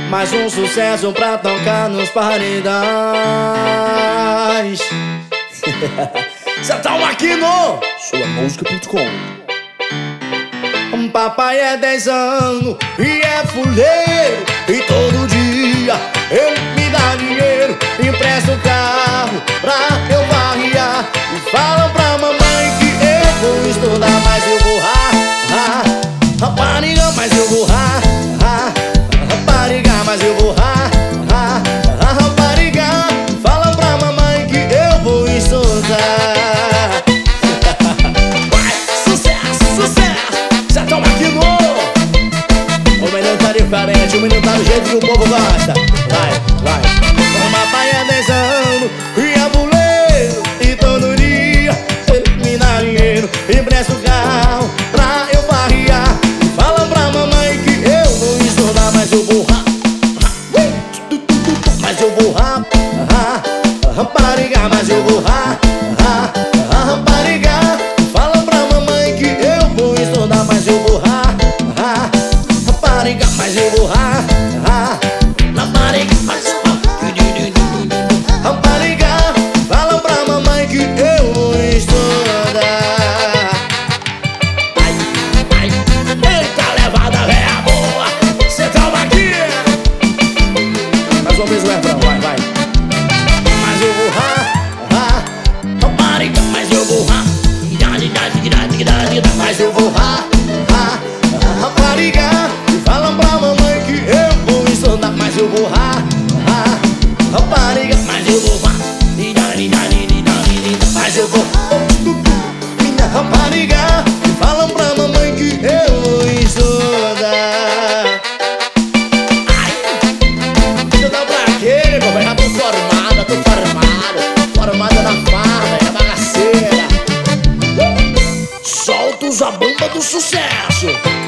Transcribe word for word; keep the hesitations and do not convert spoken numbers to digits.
Mais um sucesso pra tocar nos paredões. Cê tá aqui no sua música ponto com. Papai é dez anos e é fuleiro, e todo dia ele me dá dinheiro, empresta o carro pra eu varrear, e falam pra mamãe que eu vou estudar, mas eu vou ra, ra, rapariga, mas eu vou ra, ra, rapariga, mas eu vou ra, ra, ra, rapariga. Falam pra mamãe que eu vou estudar. Vai, sucesso, sucesso. Cê toma aqui no... O menino tá diferente, o menino tá do jeito que o povo gosta. Vai, vai. O papai é dez anos e é buleiro, e todo dia ele me dá dinheiro, empresta o carro pra eu varrear, e fala pra mamãe que eu vou estudar, mas eu vou ra, ra, mas eu vou ra, ra, rapariga, mas eu vou ra, ra, ra, rapariga. Fala pra mamãe que eu vou estudar, mas eu vou ra, ra, rapariga, mas eu vou ra, ra, rapariga, mas eu vou rapariga. Fala pra mamãe que eu vou estudar. Ai, ai, eita levada véia boa, cê toma aqui. Mais uma vez o refrão, vai, vai. Mas eu vou ra, ra, rapariga, mas eu vou ra, mas eu vou ra, ra, rapariga. Falam pra mamãe que eu vou estudar, mas eu vou ra, ra, rapariga, mas eu vou ra, mas eu vou, minha rapariga. Falam pra mamãe que eu vou estudar. Ai, estudar pra quê, meu pai? Já tô formada, tô formada, formada na farda, é bagaceira. Solta os a bomba do sucesso.